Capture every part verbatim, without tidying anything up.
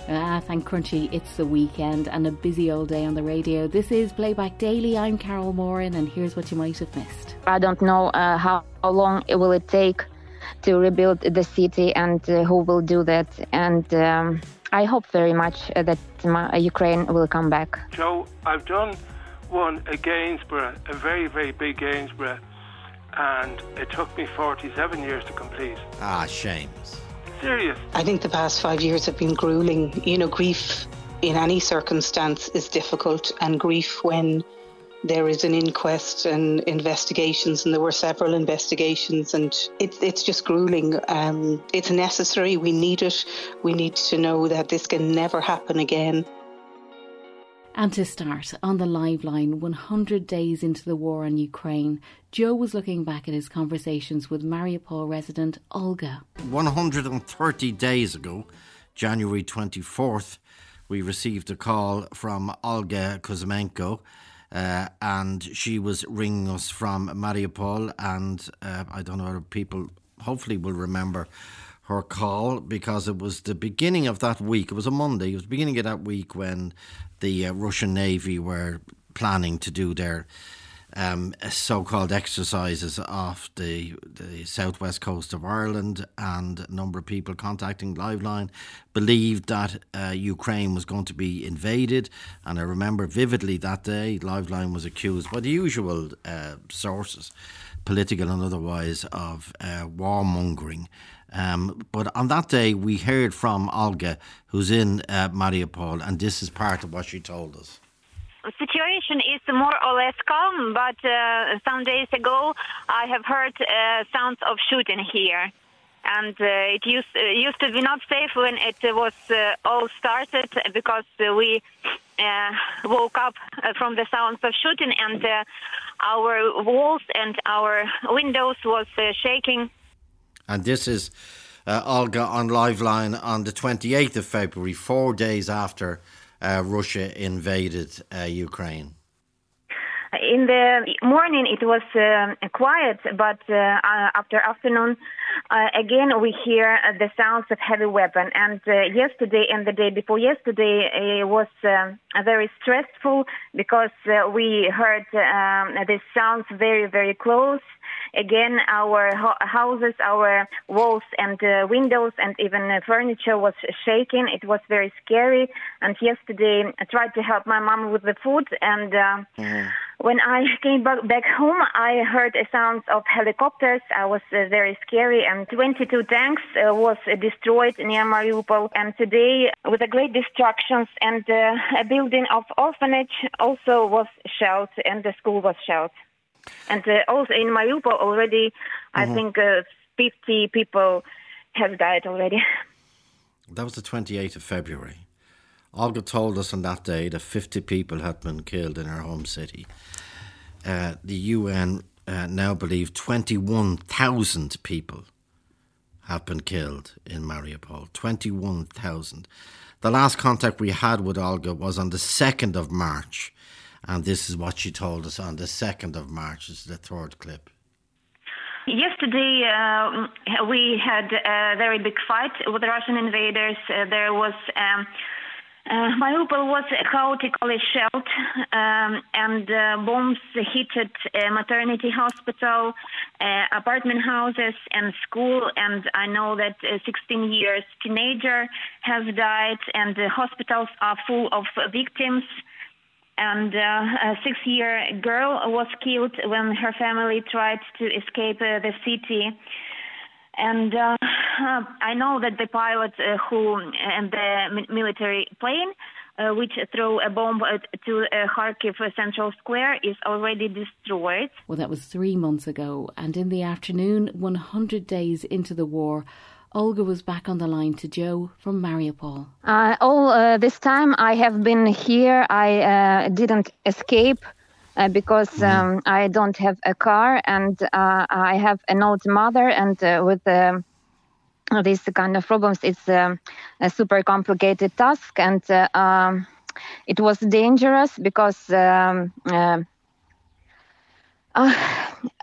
Ah, thank Crunchy, it's the weekend and a busy old day on the radio. This is Playback Daily. I'm Carol Moran, and here's what you might have missed. I don't know uh, how, how long it will it take to rebuild the city and uh, who will do that. And um, I hope very much uh, that my, uh, Ukraine will come back. Joe, I've done one at Gainsborough, a very, very big Gainsborough, and it took me forty-seven years to complete. Ah, shames. Serious. I think the past five years have been grueling. You know, grief in any circumstance is difficult, and grief when there is an inquest and investigations, and there were several investigations, and it, it's just grueling. Um, it's necessary. We need it. We need to know that this can never happen again. And to start, on the live line, one hundred days into the war on Ukraine, Joe was looking back at his conversations with Mariupol resident Olga. one hundred thirty days ago, January twenty-fourth, we received a call from Olga Kuzmenko, uh, and she was ringing us from Mariupol, and uh, I don't know if people hopefully will remember her call, because it was the beginning of that week. It was a Monday. It was the beginning of that week when the uh, Russian Navy were planning to do their um, so-called exercises off the, the southwest coast of Ireland, and a number of people contacting Liveline believed that uh, Ukraine was going to be invaded. And I remember vividly that day, Liveline was accused by the usual uh, sources, political and otherwise, of uh, warmongering. Um, but on that day, we heard from Olga, who's in uh, Mariupol, and this is part of what she told us. The situation is more or less calm, but uh, some days ago I have heard uh, sounds of shooting here. And uh, it used, uh, used to be not safe when it was uh, all started, because uh, we uh, woke up uh, from the sounds of shooting, and uh, our walls and our windows was uh, shaking. And this is uh, Olga on Liveline on the twenty-eighth of February, four days after uh, Russia invaded uh, Ukraine. In the morning it was uh, quiet, but uh, after afternoon, uh, again we hear uh, the sounds of heavy weapon. And uh, yesterday and the day before yesterday it was uh, very stressful, because uh, we heard um, the sounds very, very close. Again, our ho- houses, our walls and uh, windows and even uh, furniture was shaking. It was very scary. And yesterday I tried to help my mom with the food, and uh, mm. when I came back, back home, I heard a sound of helicopters. I was uh, very scary, and twenty-two tanks uh, was uh, destroyed near Mariupol. And today, with a great destructions, and uh, a building of orphanage also was shelled, and the school was shelled. And uh, also in Mariupol already, mm-hmm. I think uh, fifty people have died already. That was the twenty-eighth of February. Olga told us on that day that fifty people had been killed in her home city. Uh, the U N uh, now believe twenty-one thousand people have been killed in Mariupol. twenty-one thousand. The last contact we had with Olga was on the second of March. And this is what she told us on the second of March. This is the third clip. Yesterday, uh, we had a very big fight with the Russian invaders. Uh, there was... Um, Uh, Mariupol was chaotically shelled, um, and uh, bombs hit a maternity hospital, uh, apartment houses, and school. And I know that a sixteen years teenager has died, and the hospitals are full of victims. And uh, a six-year girl was killed when her family tried to escape uh, the city. And uh, I know that the pilot uh, who and the military plane, uh, which threw a bomb to uh, Kharkiv Central Square, is already destroyed. Well, that was three months ago. And in the afternoon, one hundred days into the war, Olga was back on the line to Joe from Mariupol. Uh, all uh, this time I have been here. I uh, didn't escape. Uh, because um, I don't have a car, and uh, I have an old mother, and uh, with uh, these kind of problems, it's um, a super complicated task, and uh, um, it was dangerous because um, uh, uh,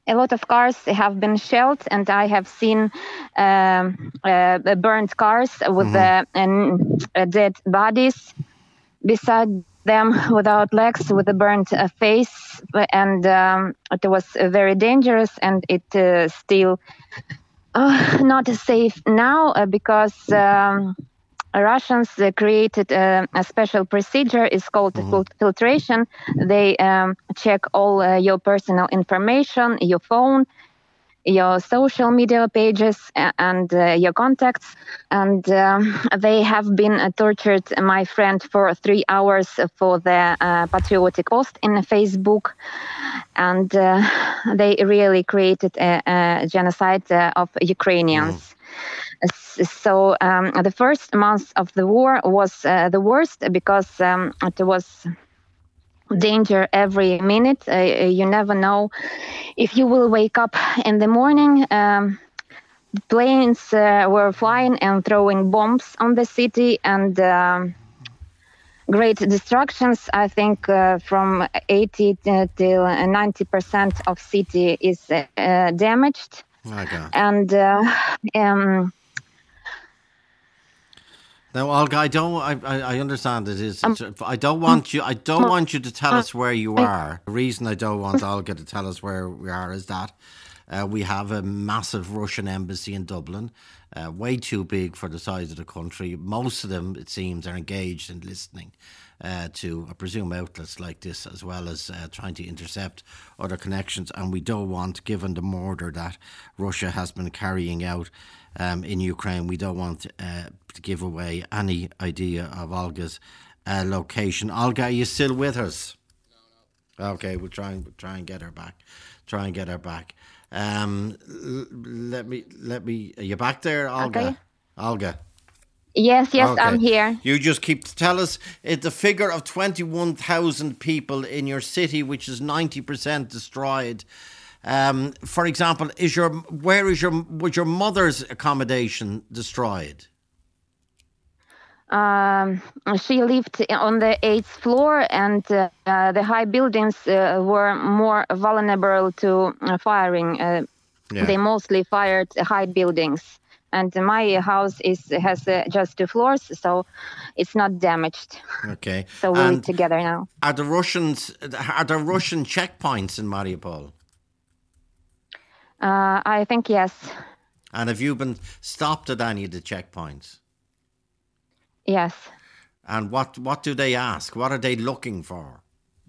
a lot of cars have been shelled, and I have seen um, uh, burned cars with mm-hmm. uh, uh, dead bodies beside them without legs, with a burnt uh, face, and um, it was uh, very dangerous, and it uh, still uh, not safe now uh, because um, Russians uh, created uh, a special procedure. It's called mm-hmm. filtration. They um, check all uh, your personal information, your phone, your social media pages, and uh, your contacts. And um, they have been uh, tortured my friend for three hours for the uh, patriotic post in Facebook. And uh, they really created a, a genocide uh, of Ukrainians. Mm. So um, the first month of the war was uh, the worst because um, it was danger every minute. Uh, you never know if you will wake up in the morning. Um, planes uh, were flying and throwing bombs on the city, and um, great destructions. I think uh, from eighty till ninety percent of city is uh, damaged. Oh my God. And uh, um, now, Olga, I don't. I, I understand it is. Um, I don't want you. I don't want you to tell us where you are. The reason I don't want Olga to tell us where we are is that uh, we have a massive Russian embassy in Dublin, uh, way too big for the size of the country. Most of them, it seems, are engaged in listening uh, to, I presume, outlets like this, as well as uh, trying to intercept other connections. And we don't want, given the murder that Russia has been carrying out Um, in Ukraine, we don't want uh, to give away any idea of Olga's uh, location. Olga, are you still with us? No, no. Okay, we'll try and we'll try and get her back. Try and get her back. Um, l- let me let me. Are you back there, Olga? Okay. Olga. Yes, yes, okay. I'm here. You just keep tell us it, the figure of twenty-one thousand people in your city, which is ninety percent destroyed. Um, for example, is your where is your was your mother's accommodation destroyed? Um, she lived on the eighth floor, and uh, uh, the high buildings uh, were more vulnerable to uh, firing. Uh, yeah. They mostly fired high buildings, and my house is has uh, just two floors, so it's not damaged. Okay, so we're and together now. Are the Russians? Are there Russian checkpoints in Mariupol? Uh, I think yes. And have you been stopped at any of the checkpoints? Yes. And what, what do they ask? What are they looking for?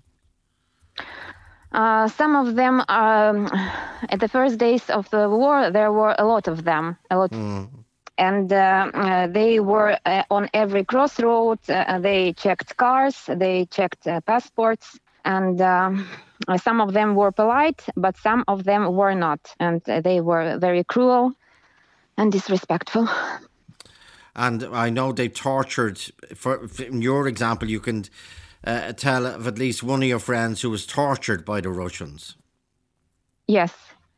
Uh, some of them, um, at the first days of the war, there were a lot of them. A lot. Mm. And uh, uh, they were uh, on every crossroad. Uh, they checked cars. They checked uh, passports. And um, some of them were polite, but some of them were not. And they were very cruel and disrespectful. And I know they tortured, for, in your example, you can uh, tell of at least one of your friends who was tortured by the Russians. Yes.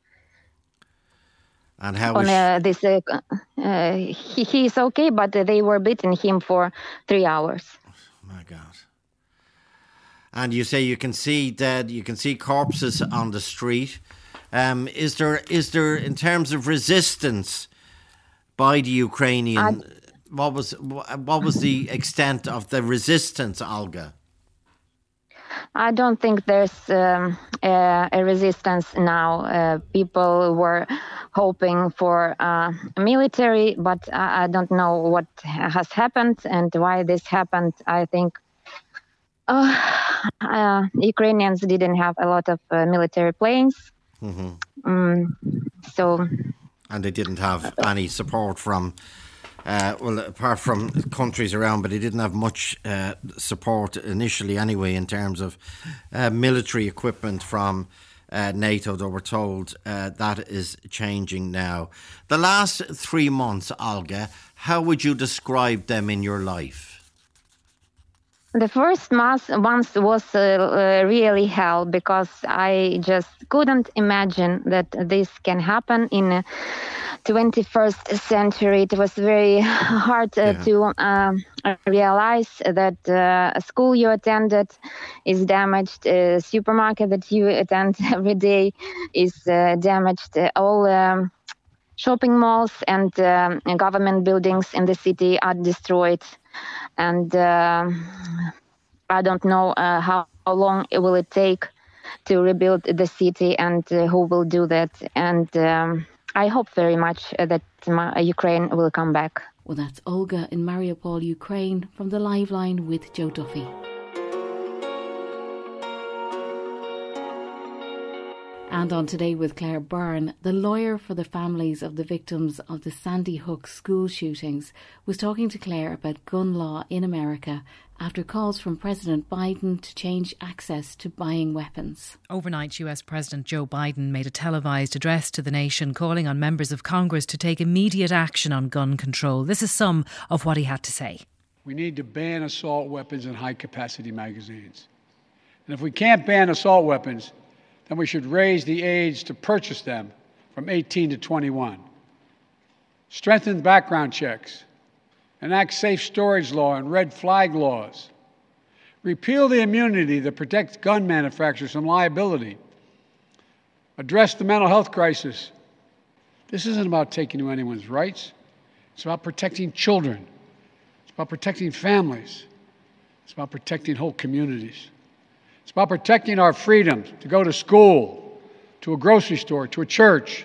And how on was uh, this? Uh, uh, he, he's okay, but they were beating him for three hours. Oh my God. And you say you can see dead, you can see corpses on the street. Um, is there, is there, in terms of resistance by the Ukrainian, I, what was what was the extent of the resistance, Olga? I don't think there's um, a, a resistance now. Uh, people were hoping for uh, military, but I, I don't know what has happened and why this happened. I think uh, uh, Ukrainians didn't have a lot of uh, military planes. Mm-hmm. Um, so, and they didn't have any support from, uh, well, apart from countries around, but they didn't have much uh, support initially anyway in terms of uh, military equipment from uh, NATO, though we're told uh, that is changing now. The last three months, Olga, how would you describe them in your life? The first month once was uh, uh, really hell, because I just couldn't imagine that this can happen in the twenty-first century. It was very hard uh, Yeah. to uh, realize that uh, a school you attended is damaged, a supermarket that you attend every day is uh, damaged, uh, all um, shopping malls and um, government buildings in the city are destroyed. And uh, I don't know uh, how, how long it will it take to rebuild the city, and uh, who will do that. And um, I hope very much uh, that my, uh, Ukraine will come back. Well, that's Olga in Mariupol, Ukraine, from the Live Line with Joe Duffy. And on Today with Claire Byrne, the lawyer for the families of the victims of the Sandy Hook school shootings, was talking to Claire about gun law in America after calls from President Biden to change access to buying weapons. Overnight, U S President Joe Biden made a televised address to the nation calling on members of Congress to take immediate action on gun control. This is some of what he had to say. We need to ban assault weapons and high-capacity magazines. And if we can't ban assault weapons, then we should raise the age to purchase them from eighteen to twenty-one. Strengthen background checks. Enact safe storage law and red flag laws. Repeal the immunity that protects gun manufacturers from liability. Address the mental health crisis. This isn't about taking away anyone's rights. It's about protecting children. It's about protecting families. It's about protecting whole communities. It's about protecting our freedom to go to school, to a grocery store, to a church,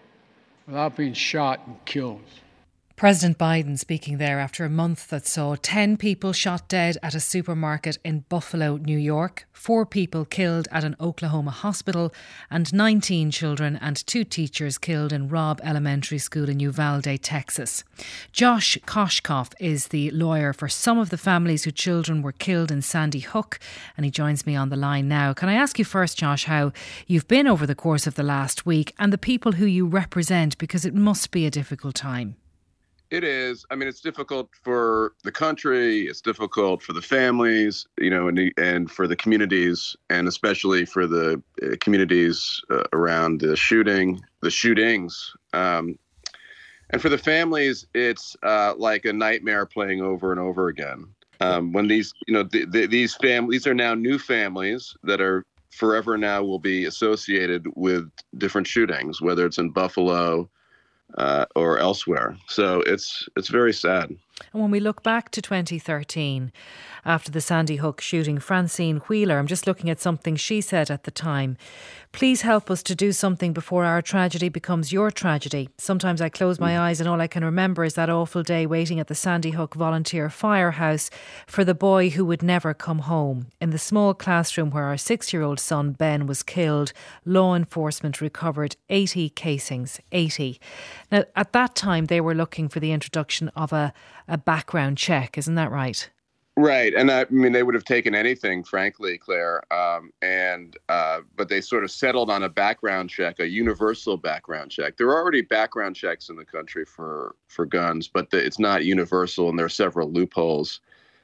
without being shot and killed. President Biden speaking there after a month that saw ten people shot dead at a supermarket in Buffalo, New York, four people killed at an Oklahoma hospital, and nineteen children and two teachers killed in Robb Elementary School in Uvalde, Texas. Josh Koshkoff is the lawyer for some of the families whose children were killed in Sandy Hook, and he joins me on the line now. Can I ask you first, Josh, how you've been over the course of the last week and the people who you represent, because it must be a difficult time. It is. I mean, it's difficult for the country. It's difficult for the families, you know, and, and for the communities, and especially for the uh, communities uh, around the shooting, the shootings. Um, and for the families, it's uh, like a nightmare playing over and over again. Um, when these, you know, th- th- these families are now new families that are forever now will be associated with different shootings, whether it's in Buffalo, Uh, or elsewhere. So it's it's very sad. And when we look back to twenty thirteen, after the Sandy Hook shooting, Francine Wheeler, I'm just looking at something she said at the time. Please help us to do something before our tragedy becomes your tragedy. Sometimes I close my eyes and all I can remember is that awful day waiting at the Sandy Hook volunteer firehouse for the boy who would never come home. In the small classroom where our six-year-old son Ben was killed, law enforcement recovered eighty casings, eighty. Now, at that time, they were looking for the introduction of a, a background check. Isn't that right? Right. And I mean, they would have taken anything, frankly, Claire. Um, and uh, but they sort of settled on a background check, a universal background check. There are already background checks in the country for for guns, but the, it's not universal, and there are several loopholes.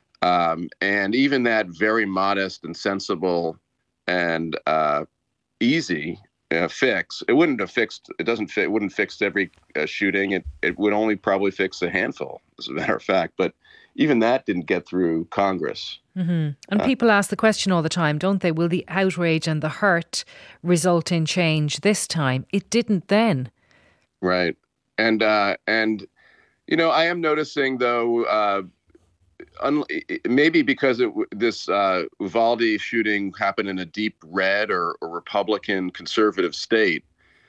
Um, and even that very modest and sensible and uh, easy uh, fix, it wouldn't have fixed. It doesn't fit. It wouldn't fix every uh, shooting. It it would only probably fix a handful, as a matter of fact. But even that didn't get through Congress. Mm-hmm. And uh, people ask the question all the time, don't they? Will the outrage and the hurt result in change this time? It didn't then. Right. And, uh, and you know, I am noticing, though, uh, un- maybe because it, this uh, Uvalde shooting happened in a deep red or, or Republican conservative state,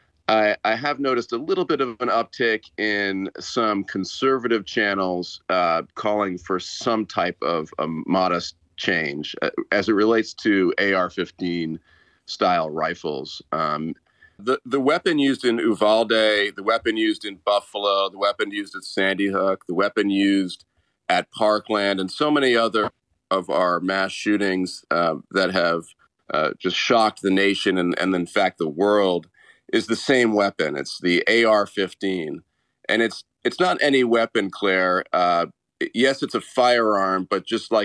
I, I have noticed a little bit of an uptick in some conservative channels uh, calling for some type of a modest change uh, as it relates to A R fifteen style rifles. Um, the, the weapon used in Uvalde, the weapon used in Buffalo, the weapon used at Sandy Hook, the weapon used at Parkland, and so many other of our mass shootings uh, that have uh, just shocked the nation and, and in fact, the world, is the same weapon. It's the A R fifteen. And it's it's not any weapon, Claire. Uh, yes, it's a firearm, but just like a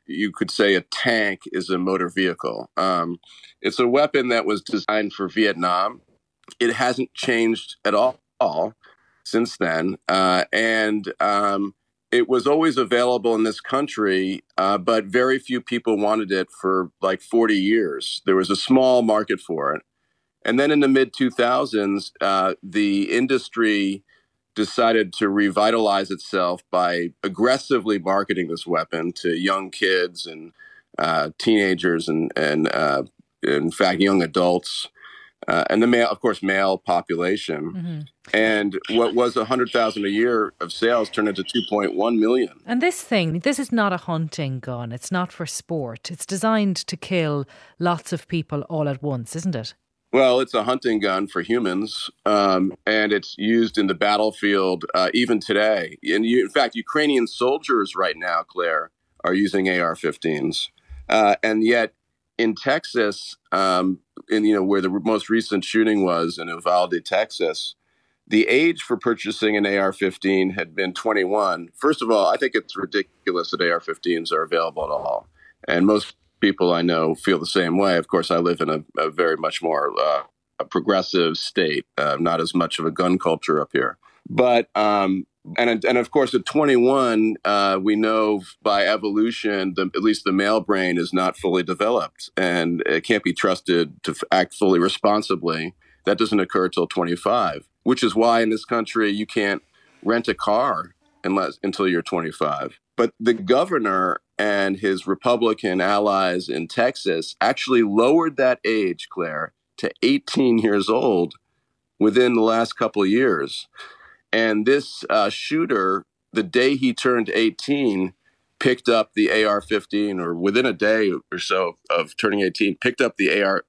you could say a tank is a motor vehicle. Um, it's a weapon that was designed for Vietnam. It hasn't changed at all, all since then. Uh, and um, it was always available in this country, uh, but very few people wanted it for like forty years. There was a small market for it. And then in the mid two thousands, uh, the industry decided to revitalize itself by aggressively marketing this weapon to young kids and uh, teenagers and, and uh, in fact, young adults. Uh, and the male, of course, male population. Mm-hmm. And what was one hundred thousand a year of sales turned into two point one million. And this thing, this is not a hunting gun. It's not for sport. It's designed to kill lots of people all at once, isn't it? Well, it's a hunting gun for humans, um, and it's used in the battlefield uh, even today. And you, in fact, Ukrainian soldiers right now, Claire, are using A R fifteens. Uh, and yet in Texas, um, in you know where the most recent shooting was in Uvalde, Texas, the age for purchasing an A R fifteen had been twenty-one. First of all, I think it's ridiculous that A R fifteens are available at all. And most people I know feel the same way. Of course, I live in a, a very much more uh, a progressive state, uh, not as much of a gun culture up here. But um, and and of course, at twenty-one, uh, we know by evolution, the, at least the male brain is not fully developed, and it can't be trusted to f- act fully responsibly. That doesn't occur till twenty-five, which is why in this country you can't rent a car unless until you're twenty-five. But the governor and his Republican allies in Texas actually lowered that age, Claire, to eighteen years old within the last couple of years. And this uh, shooter, the day he turned eighteen, picked up the A R fifteen, or within a day or so of turning eighteen, picked up the A R,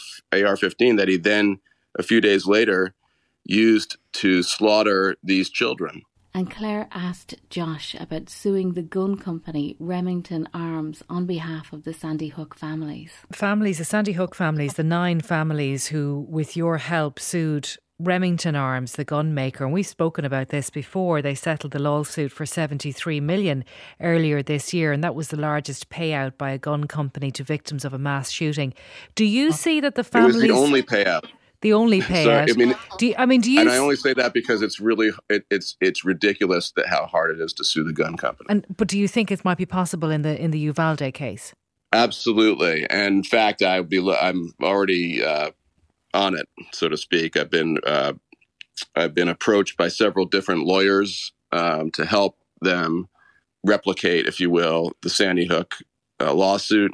A R fifteen that he then, a few days later, used to slaughter these children. And Claire asked Josh about suing the gun company Remington Arms on behalf of the Sandy Hook families. Families, the Sandy Hook families, the nine families who, with your help, sued Remington Arms, the gun maker. And we've spoken about this before. They settled the lawsuit for seventy-three million dollars earlier this year, and that was the largest payout by a gun company to victims of a mass shooting. Do you see that the families... It was the only payout. The only payout. So, I mean, do you, I mean, do you? And I only say that because it's really it, it's it's ridiculous that how hard it is to sue the gun company. And but do you think it might be possible in the in the Uvalde case? Absolutely. And in fact, I would be I'm already uh, on it, so to speak. I've been uh, I've been approached by several different lawyers um, to help them replicate, if you will, the Sandy Hook uh, lawsuit.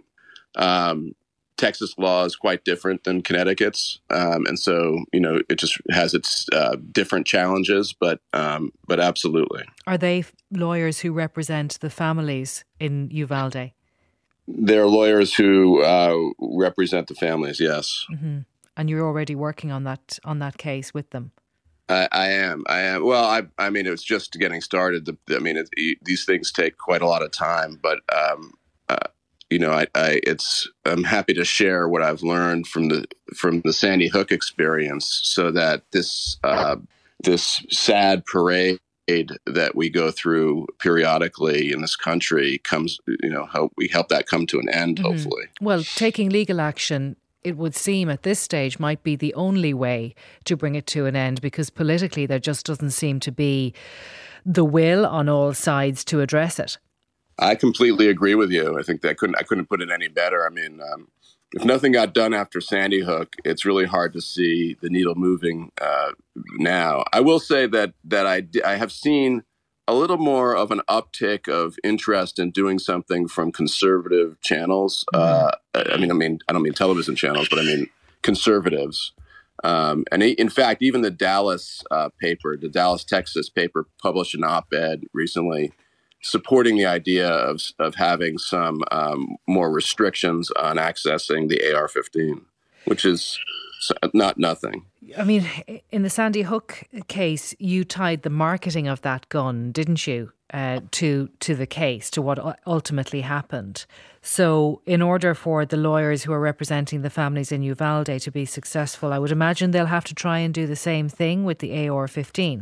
Um, Texas law is quite different than Connecticut's, um, and so you know it just has its uh, different challenges. But um, but absolutely, are they lawyers who represent the families in Uvalde? They're lawyers who uh, represent the families. Yes, mm-hmm. And you're already working on that on that case with them. I, I am. I am. Well, I I mean, it's just getting started. The, I mean, it, these things take quite a lot of time, but. Um, uh, You know, I, I it's I'm happy to share what I've learned from the from the Sandy Hook experience, so that this uh, this sad parade that we go through periodically in this country comes, you know, help we help that come to an end, mm-hmm. hopefully. Well, taking legal action, it would seem at this stage, might be the only way to bring it to an end, because politically there just doesn't seem to be the will on all sides to address it. I completely agree with you. I think that I couldn't I couldn't put it any better. I mean, um, if nothing got done after Sandy Hook, it's really hard to see the needle moving uh, now. I will say that that I I have seen a little more of an uptick of interest in doing something from conservative channels. Mm-hmm. Uh, I mean, I mean, I don't mean television channels, but I mean conservatives. Um, and in fact, even the Dallas uh, paper, the Dallas, Texas paper, published an op-ed recently supporting the idea of of having some um, more restrictions on accessing the A R fifteen, which is not nothing. I mean, in the Sandy Hook case, you tied the marketing of that gun, didn't you, uh, to to the case, to what ultimately happened. So in order for the lawyers who are representing the families in Uvalde to be successful, I would imagine they'll have to try and do the same thing with the A R fifteen.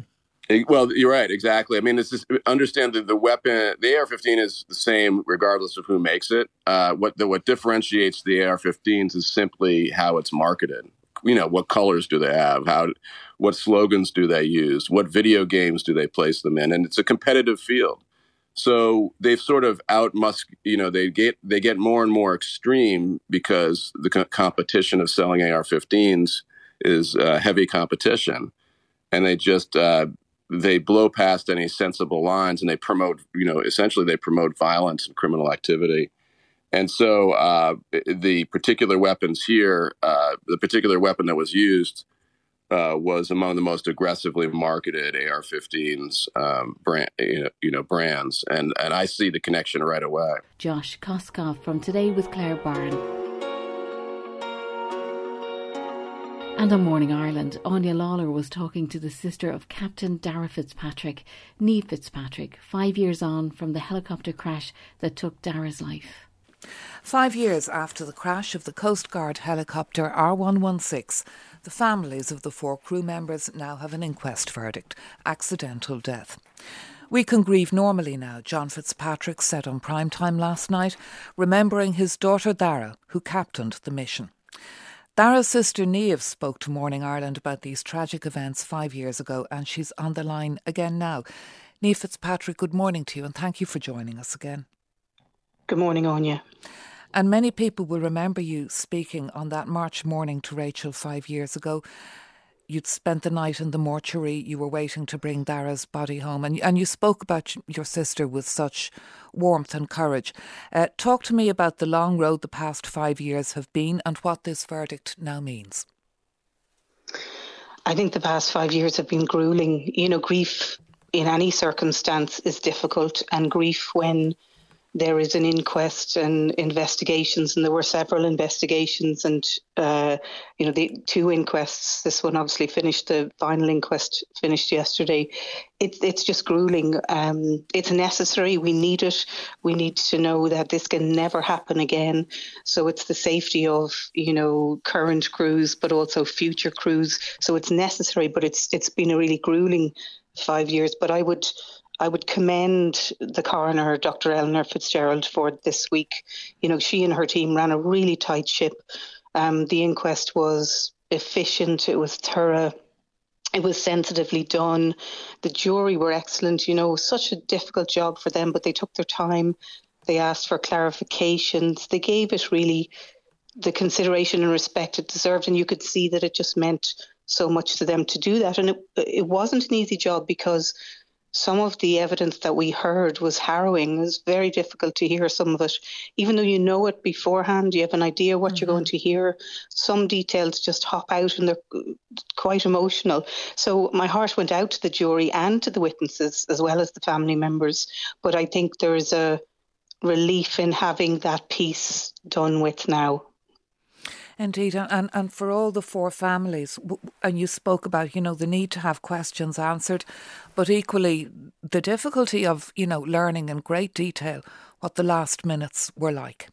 Well, you're right. Exactly. I mean, it's just understand that the weapon, the A R fifteen is the same regardless of who makes it. Uh, what the, what differentiates the A R fifteens is simply how it's marketed. You know, what colors do they have? How, what slogans do they use? What video games do they place them in? And it's a competitive field. So they've sort of outmus, you know, they get they get more and more extreme because the co- competition of selling A R fifteens is uh, heavy competition, and they just uh, they blow past any sensible lines, and they promote, you know, essentially they promote violence and criminal activity. And so uh, the particular weapons here, uh, the particular weapon that was used uh, was among the most aggressively marketed A R fifteens um, brand, you know, you know, brands. And, and I see the connection right away. Josh Koskoff from Today with Claire Byrne. And on Morning Ireland, Anya Lawler was talking to the sister of Captain Dara Fitzpatrick, Niamh Fitzpatrick, five years on from the helicopter crash that took Dara's life. Five years after the crash of the Coast Guard helicopter R one sixteen, the families of the four crew members now have an inquest verdict, accidental death. We can grieve normally now, John Fitzpatrick said on primetime last night, remembering his daughter Dara, who captained the mission. Dara's sister Niamh spoke to Morning Ireland about these tragic events five years ago, and she's on the line again now. Niamh Fitzpatrick, good morning to you, and thank you for joining us again. Good morning, Anya. And many people will remember you speaking on that March morning to Rachel five years ago. You'd spent the night in the mortuary, you were waiting to bring Dara's body home, and, and you spoke about your sister with such warmth and courage. Uh, talk to me about the long road the past five years have been and what this verdict now means. I think the past five years have been gruelling. You know, grief in any circumstance is difficult, and grief when there is an inquest and investigations, and there were several investigations and, uh, you know, the two inquests, this one obviously finished, the final inquest finished yesterday. It, it's just grueling. Um, it's necessary. We need it. We need to know that this can never happen again. So it's the safety of, you know, current crews, but also future crews. So it's necessary, but it's it's been a really grueling five years. But I would... I would commend the coroner, Doctor Eleanor Fitzgerald, for this week. You know, she and her team ran a really tight ship. Um, the inquest was efficient. It was thorough. It was sensitively done. The jury were excellent. You know, such a difficult job for them, but they took their time. They asked for clarifications. They gave it really the consideration and respect it deserved. And you could see that it just meant so much to them to do that. And it, it wasn't an easy job because some of the evidence that we heard was harrowing. It was very difficult to hear some of it. Even though you know it beforehand, you have an idea what mm-hmm. you're going to hear. Some details just hop out and they're quite emotional. So my heart went out to the jury and to the witnesses as well as the family members. But I think there is a relief in having that piece done with now. Indeed, and, and for all the four families, and you spoke about, you know, the need to have questions answered, but equally the difficulty of, you know, learning in great detail what the last minutes were like.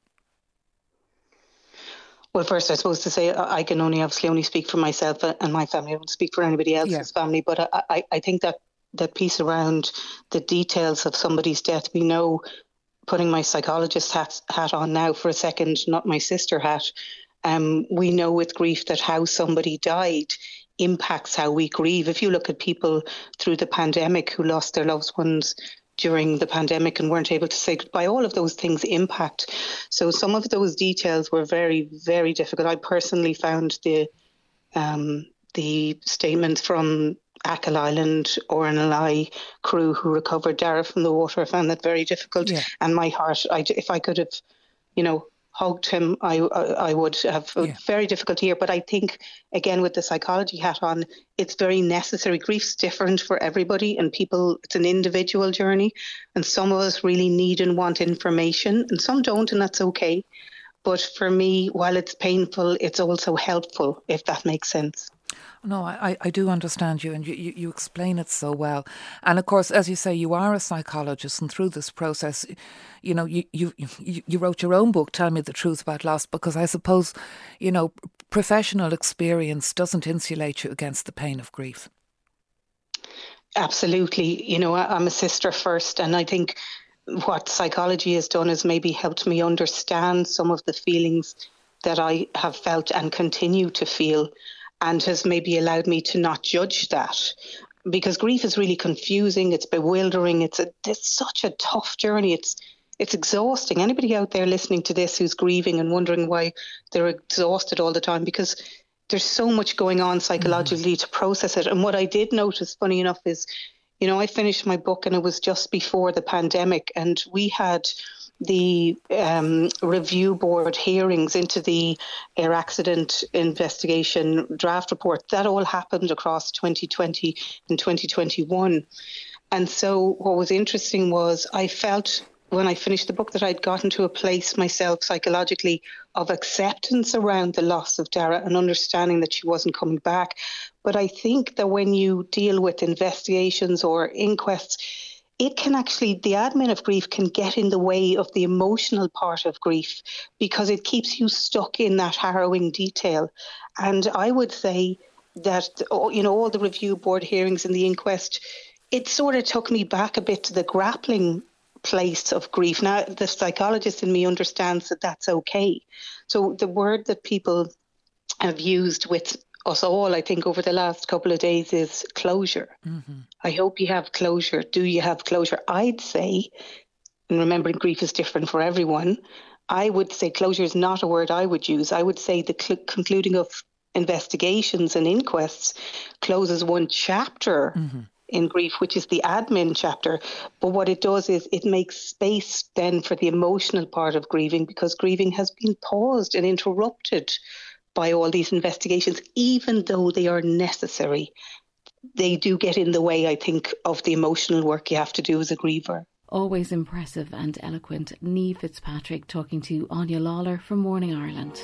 Well, first, I suppose to say I can only obviously only speak for myself and my family. I won't speak for anybody else's yeah. family, but I, I, I think that that piece around the details of somebody's death, we know, putting my psychologist hat, hat on now for a second, not my sister hat, Um, we know with grief that how somebody died impacts how we grieve. If you look at people through the pandemic who lost their loved ones during the pandemic and weren't able to say goodbye, all of those things impact. So some of those details were very, very difficult. I personally found the um, the statements from Achill Island or an Ally crew who recovered Dara from the water, I found that very difficult. Yeah. And my heart, I, if I could have, you know, hugged him, I I would have yeah. very difficult here. But I think, again, with the psychology hat on, it's very necessary. Grief's different for everybody, and people, it's an individual journey. And some of us really need and want information, and some don't, and that's okay. But for me, while it's painful, it's also helpful, if that makes sense. No, I, I do understand you, and you, you, you explain it so well. And of course, as you say, you are a psychologist, and through this process, you know, you, you, you, you wrote your own book, Tell Me the Truth About Loss, because I suppose, you know, professional experience doesn't insulate you against the pain of grief. Absolutely. You know, I'm a sister first, and I think what psychology has done is maybe helped me understand some of the feelings that I have felt and continue to feel, and has maybe allowed me to not judge that. Because grief is really confusing, it's bewildering, it's, a, it's such a tough journey, it's it's exhausting. Anybody out there listening to this who's grieving and wondering why they're exhausted all the time, because there's so much going on psychologically mm-hmm. to process it. And what I did notice, funny enough, is, you know, I finished my book and it was just before the pandemic, and we had the um, review board hearings into the air accident investigation draft report. That all happened across twenty twenty and twenty twenty-one. And so what was interesting was I felt when I finished the book that I'd gotten to a place myself psychologically of acceptance around the loss of Darragh and understanding that she wasn't coming back. But I think that when you deal with investigations or inquests, it can actually, the admin of grief can get in the way of the emotional part of grief because it keeps you stuck in that harrowing detail. And I would say that, you know, all the review board hearings and the inquest, it sort of took me back a bit to the grappling place of grief. Now, the psychologist in me understands that that's okay. So the word that people have used with us all, I think, over the last couple of days is closure. Mm-hmm. I hope you have closure. Do you have closure? I'd say, and remembering grief is different for everyone, I would say closure is not a word I would use. I would say the cl- concluding of investigations and inquests closes one chapter mm-hmm. in grief, which is the admin chapter. But what it does is it makes space then for the emotional part of grieving, because grieving has been paused and interrupted by all these investigations, even though they are necessary. They do get in the way, I think, of the emotional work you have to do as a griever. Always impressive and eloquent, Niamh Fitzpatrick talking to Anya Lawler from Morning Ireland.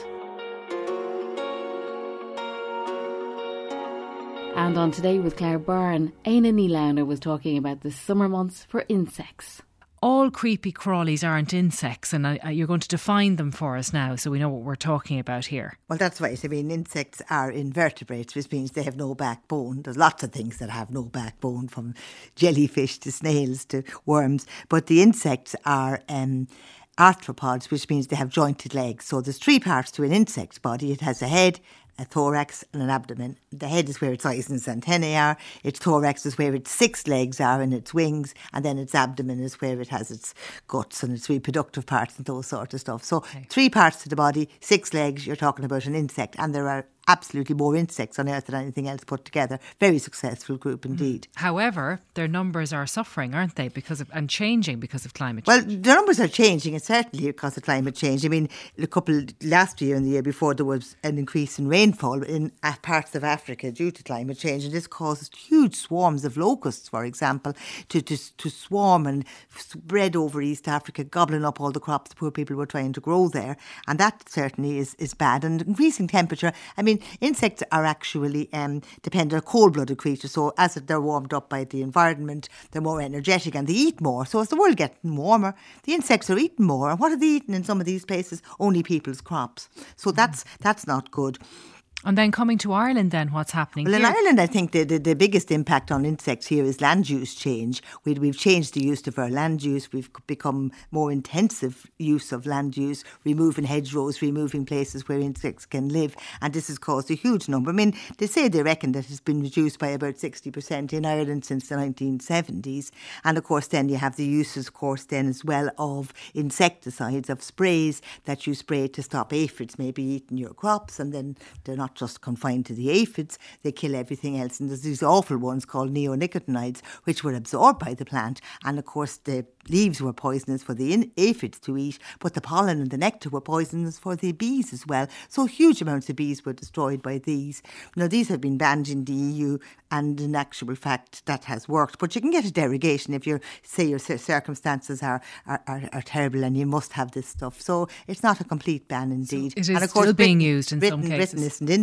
And on Today with Claire Byrne, Éanna Ní Lamhna was talking about the summer months for insects. All creepy crawlies aren't insects, and uh, you're going to define them for us now so we know what we're talking about here. Well, that's right. I mean, insects are invertebrates, which means they have no backbone. There's lots of things that have no backbone, from jellyfish to snails to worms. But the insects are um, arthropods, which means they have jointed legs. So there's three parts to an insect's body. It has a head, a thorax and an abdomen. The head is where its eyes and its antennae are. Its thorax is where its six legs are and its wings. And then its abdomen is where it has its guts and its reproductive parts and those sort of stuff. So okay. Three parts to the body, six legs, you're talking about an insect. And there are absolutely more insects on Earth than anything else put together. Very successful group indeed. Mm. However, their numbers are suffering, aren't they, because of, and changing because of climate well, change? Well, the numbers are changing, and certainly because of climate change. I mean, a couple last year and the year before, there was an increase in rainfall in parts of Africa due to climate change, and this caused huge swarms of locusts, for example, to, to, to swarm and spread over East Africa, gobbling up all the crops the poor people were trying to grow there. And that certainly is, is bad. And increasing temperature, I mean, insects are actually um, dependent, they're cold-blooded creatures, so as they're warmed up by the environment, they're more energetic and they eat more. So as the world gets warmer, the insects are eating more. And what are they eating in some of these places? Only people's crops. So that's that's not good. And then coming to Ireland then, what's happening well, here? in Ireland, I think the, the, the biggest impact on insects here is land use change. We, we've changed the use of our land use. We've become more intensive use of land use, removing hedgerows, removing places where insects can live. And this has caused a huge number. I mean, they say they reckon that it's been reduced by about sixty percent in Ireland since the nineteen seventies. And of course, then you have the uses, of course, then as well of insecticides, of sprays that you spray to stop aphids maybe eating your crops. And then they're not just confined to the aphids, they kill everything else. And there's these awful ones called neonicotinoids, which were absorbed by the plant. And of course, the leaves were poisonous for the in- aphids to eat, but the pollen and the nectar were poisonous for the bees as well. So huge amounts of bees were destroyed by these. Now, these have been banned in the E U, and in actual fact, that has worked. But you can get a derogation if you say your circumstances are, are, are, are terrible and you must have this stuff. So it's not a complete ban indeed. So it is and of course, still being Britain, used in Britain, some cases. Britain isn't in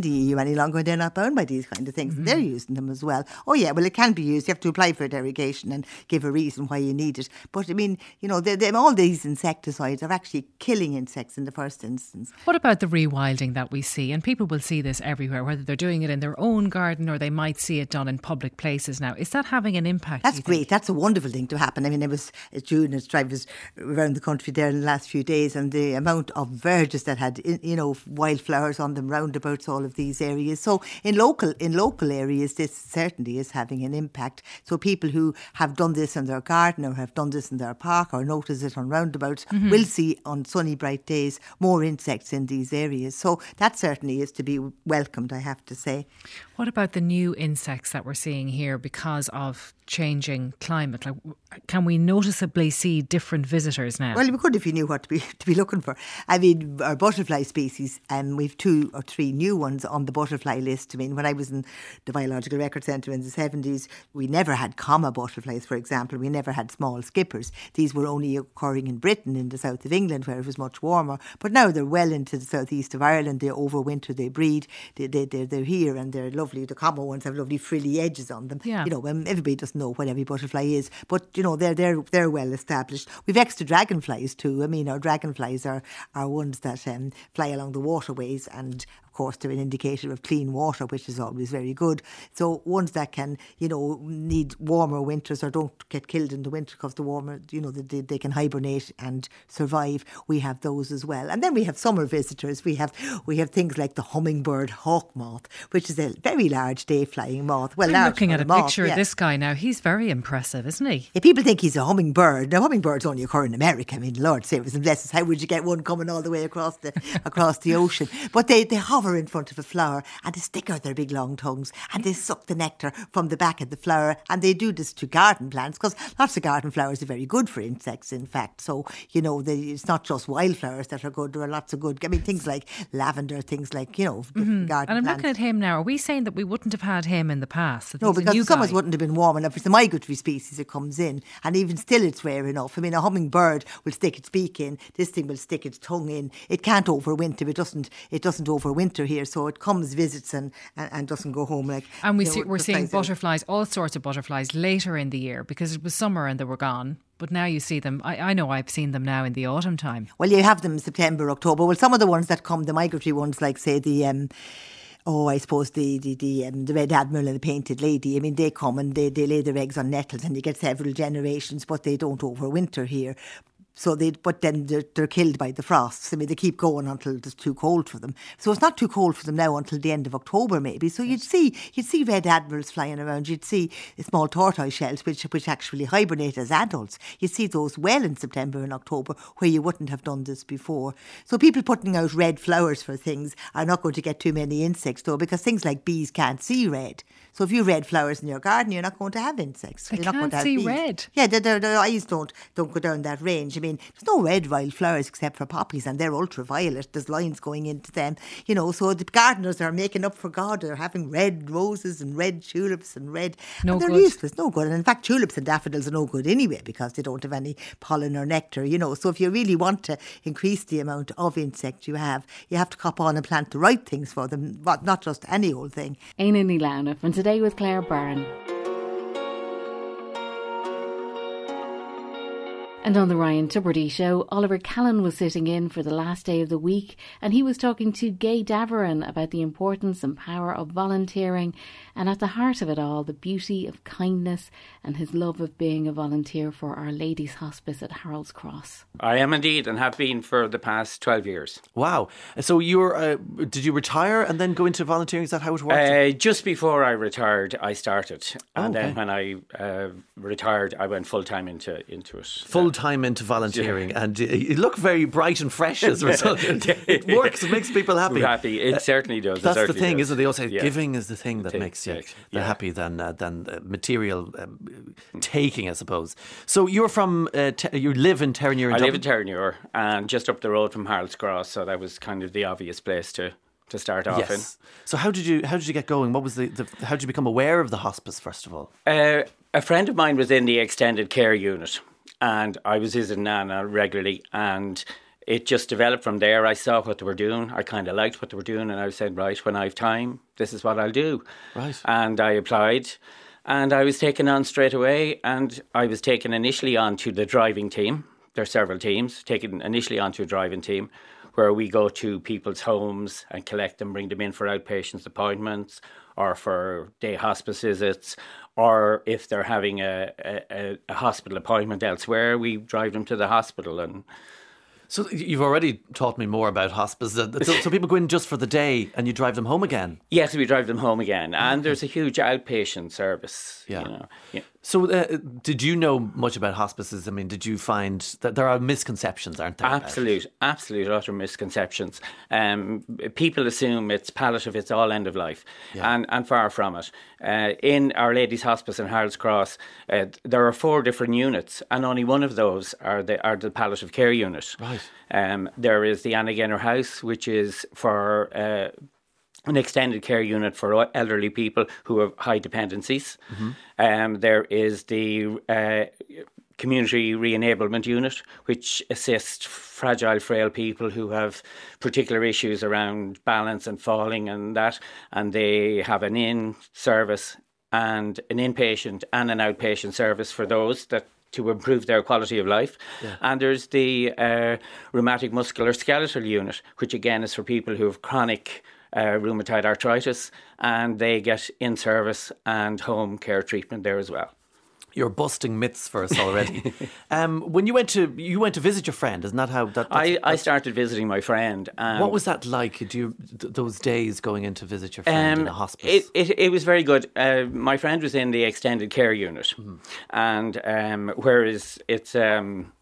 in the E U any longer and they're not bound by these kind of things. Mm-hmm. And they're using them as well. Oh yeah, well it can be used. You have to apply for derogation and give a reason why you need it. But I mean, you know, they're, they're, all these insecticides are actually killing insects in the first instance. What about the rewilding that we see? And people will see this everywhere, whether they're doing it in their own garden or they might see it done in public places now. Is that having an impact? That's great. That's a wonderful thing to happen. I mean, I was at June as drivers around the country there in the last few days, and the amount of verges that had, you know, wildflowers on them, roundabouts, all of these areas. So in local in local areas, this certainly is having an impact. So people who have done this in their garden or have done this in their park or notice it on roundabouts mm-hmm. will see on sunny, bright days more insects in these areas. So that certainly is to be welcomed, I have to say. What about the new insects that we're seeing here because of changing climate? Like, can we noticeably see different visitors now? Well, we could if you knew what to be to be looking for. I mean, our butterfly species, um, we've two or three new ones on the butterfly list. I mean, when I was in the Biological Record Centre in the seventies, we never had comma butterflies, for example. We never had small skippers. These were only occurring in Britain, in the south of England, where it was much warmer. But now they're well into the southeast of Ireland. They overwinter, they breed, they, they, they're, they're here and they're lovely. The comma ones have lovely frilly edges on them. Yeah. You know, um, everybody doesn't know what every butterfly is, but, you know, they're, they're, they're well established. We've extra dragonflies too. I mean, our dragonflies are, are ones that um, fly along the waterways, and of course they're an indicator of clean water, which is always very good. So ones that can, you know, need warmer winters or don't get killed in the winter because the warmer, you know, they, they can hibernate and survive. We have those as well. And then we have summer visitors. We have we have things like the hummingbird hawk moth, which is a very large day-flying moth. Well, I'm looking at a moth, picture yeah. of this guy now. He's very impressive, isn't he? If people think he's a hummingbird, now hummingbirds only occur in America. I mean, Lord save us and bless us, how would you get one coming all the way across the across the ocean? But they, they hover in front of a flower and they stick out their big long tongues and they suck the nectar from the back of the flower, and they do this to garden plants because lots of garden flowers are very good for insects, in fact. So, you know, they, it's not just wildflowers that are good. There are lots of good, I mean, things like lavender, things like, you know, mm-hmm. garden And I'm plants. looking at him now. Are we saying that we wouldn't have had him in the past? No, because the summers wouldn't have been warm enough. It's a migratory species that comes in, and even still it's rare enough. I mean, a hummingbird will stick its beak in, this thing will stick its tongue in. It can't overwinter. It doesn't It doesn't overwinter here, so it comes, visits and, and, and doesn't go home. Like And we you know, see, we're seeing butterflies, all sorts of butterflies later in the year because it was summer and they were gone. But now you see them. I, I know I've seen them now in the autumn time. Well, you have them in September, October. Well, some of the ones that come, the migratory ones, like say the... Um, Oh, I suppose the the the, um, the Red Admiral and the Painted Lady. I mean, they come and they, they lay their eggs on nettles and you get several generations, but they don't overwinter here. So they, but then they're, they're killed by the frosts. I mean, they keep going until it's too cold for them. So it's not too cold for them now until the end of October, maybe. So you'd see, you'd see red admirals flying around. You'd see small tortoise shells, which which actually hibernate as adults. You'd see those well in September and October, where you wouldn't have done this before. So people putting out red flowers for things are not going to get too many insects, though, because things like bees can't see red. So if you have red flowers in your garden, you're not going to have insects. They you're can't not going to have see bees. red. Yeah, their, their, their eyes don't don't go down that range. I mean, there's no red wildflowers except for poppies, and they're ultraviolet. There's lines going into them, you know. So the gardeners are making up for God. They're having red roses and red tulips and red. No and they're good. useless, no good. And in fact, tulips and daffodils are no good anyway because they don't have any pollen or nectar, you know. So if you really want to increase the amount of insects you have, you have to cop on and plant the right things for them, but not just any old thing. Éanna Ní Lamhna, and today with Claire Byrne. And on the Ryan Tubridy show, Oliver Callan was sitting in for the last day of the week, and he was talking to Gay Daveran about the importance and power of volunteering, and at the heart of it all, the beauty of kindness and his love of being a volunteer for Our Lady's Hospice at Harold's Cross. I am indeed, and have been for the past twelve years. Wow. So you were, uh, did you retire and then go into volunteering? Is that how it worked? Uh, just before I retired, I started. Oh, and okay. then when I uh, retired, I went full-time into, into it. Full time into volunteering, yeah. And uh, you look very bright and fresh as a result. It, it works, it makes people happy. Happy, it uh, certainly does. That's certainly the thing, does. isn't it? They all say yeah. giving is the thing that Take, makes you take, yeah. yeah. happy than uh, than uh, material um, taking, I suppose. So you're from, uh, te- you live in Terenure. In I Dublin? live in Terenure, and just up the road from Harold's Cross, so that was kind of the obvious place to. To start off yes. in. So how did you how did you get going? What was the, the how did you become aware of the hospice first of all? Uh, a friend of mine was in the extended care unit, and I was visiting Nana regularly, and it just developed from there. I saw what they were doing. I kind of liked what they were doing, and I said, right, when I have time, this is what I'll do. Right. And I applied, and I was taken on straight away, and I was taken initially on to the driving team. There are several teams, taken initially onto a driving team, where we go to people's homes and collect them, bring them in for outpatients appointments or for day hospice visits, or if they're having a, a, a hospital appointment elsewhere, we drive them to the hospital. And so you've already taught me more about hospice. So, so people go in just for the day and you drive them home again? Yes, we drive them home again. And there's a huge outpatient service. Yeah. You know. Yeah. So uh, did you know much about hospices? I mean, did you find that there are misconceptions, aren't there? Absolute, absolute utter misconceptions. Um, people assume it's palliative, it's all end of life, yeah. and, and far from it. Uh, in Our Lady's Hospice in Harold's Cross, uh, there are four different units, and only one of those are the, are the palliative care unit. Right. Um, there is the Anna Genner House, which is for uh, an extended care unit for elderly people who have high dependencies. Mm-hmm. Um, there is the uh, Community Re-enablement Unit, which assists fragile, frail people who have particular issues around balance and falling and that. And they have an in service and an inpatient and an outpatient service for those that to improve their quality of life. Yeah. And there's the uh, Rheumatic Musculoskeletal Unit, which again is for people who have chronic Uh, rheumatoid arthritis, and they get in-service and home care treatment there as well. You're busting myths for us already. um, when you went to you went to visit your friend, isn't that how that? I, I started visiting my friend. Um, what was that like? Do you, th- those days going in to visit your friend um, in a hospice? It, it it was very good. Uh, my friend was in the extended care unit, mm-hmm. and um, whereas it's. Um,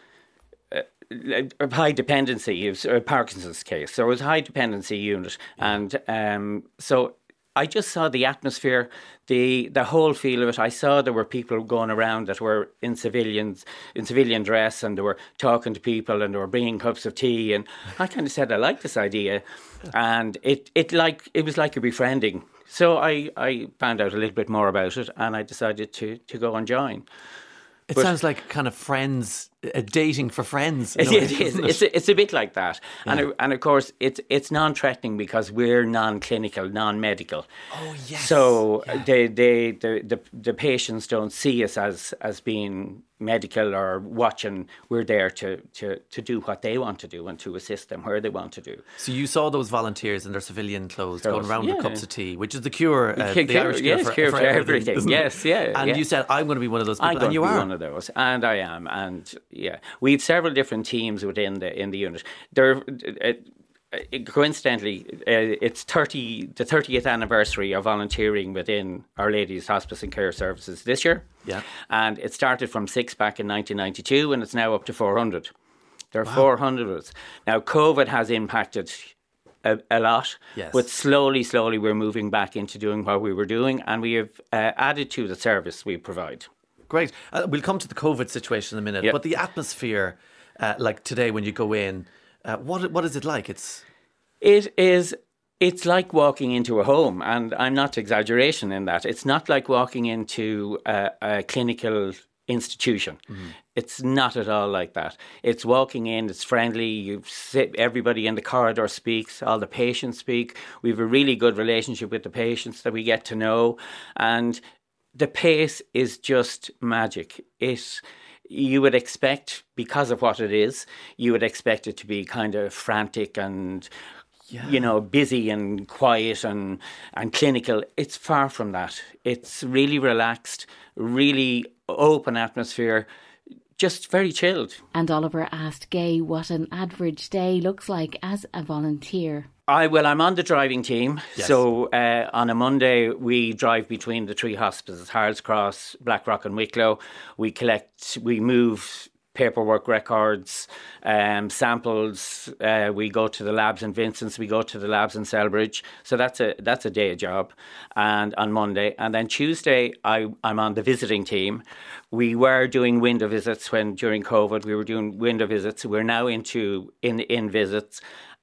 A high dependency, it was a Parkinson's case, so it was a high dependency unit, and um, so I just saw the atmosphere, the the whole feel of it. I saw there were people going around that were in civilians, in civilian dress, and they were talking to people, and they were bringing cups of tea, and I kind of said I like this idea, and it it like it was like a befriending. So I I found out a little bit more about it, and I decided to to go and join. It but, sounds like kind of friends, uh, dating for friends. It, way, it is. It? It's, a, it's a bit like that. Yeah. And, and of course, it's it's non-threatening because we're non-clinical, non-medical. Oh, yes. So yeah. they, they, the, the, the patients don't see us as, as being medical or watching. We're there to, to, to do what they want to do and to assist them where they want to do. So you saw those volunteers in their civilian clothes Close. going around yeah. with cups of tea, which is the cure, uh, the, the Irish cure yes, for, cure for, for everything. everything. Yes, yeah. And yeah. you said, I'm going to be one of those people. I'm going and you to be are. one of those. And I am. And yeah, we have several different teams within the in the unit. There, uh, coincidentally, uh, it's thirty the thirtieth anniversary of volunteering within Our Lady's Hospice and Care Services this year. Yeah, and it started from six back in nineteen ninety-two, and it's now up to four hundred. There are wow. four hundred of us now. COVID has impacted a, a lot, yes. but slowly, slowly, we're moving back into doing what we were doing, and we have uh, added to the service we provide. Great. Uh, we'll come to the COVID situation in a minute, yep. but the atmosphere, uh, like today when you go in, uh, what what is it like? It's it is it's like walking into a home, and I'm not exaggeration in that. It's not like walking into a, a clinical institution. Mm. It's not at all like that. It's walking in, it's friendly, you sit, everybody in the corridor speaks, all the patients speak. We have a really good relationship with the patients that we get to know, and the pace is just magic. It, you would expect, because of what it is, you would expect it to be kind of frantic and, yeah. you know, busy and quiet and, and clinical. It's far from that. It's really relaxed, really open atmosphere, just very chilled. And Oliver asked Gay what an average day looks like as a volunteer. I well, I'm on the driving team. Yes. So uh, on a Monday, we drive between the three hospices, Harold's Cross, Blackrock and Wicklow. We collect, we move paperwork records, um, samples. Uh, we go to the labs in Vincent's. We go to the labs in Selbridge. So that's a that's a day job. And on Monday, and then Tuesday, I I'm on the visiting team. We were doing window visits when during COVID. We were doing window visits. We're now into in in visits.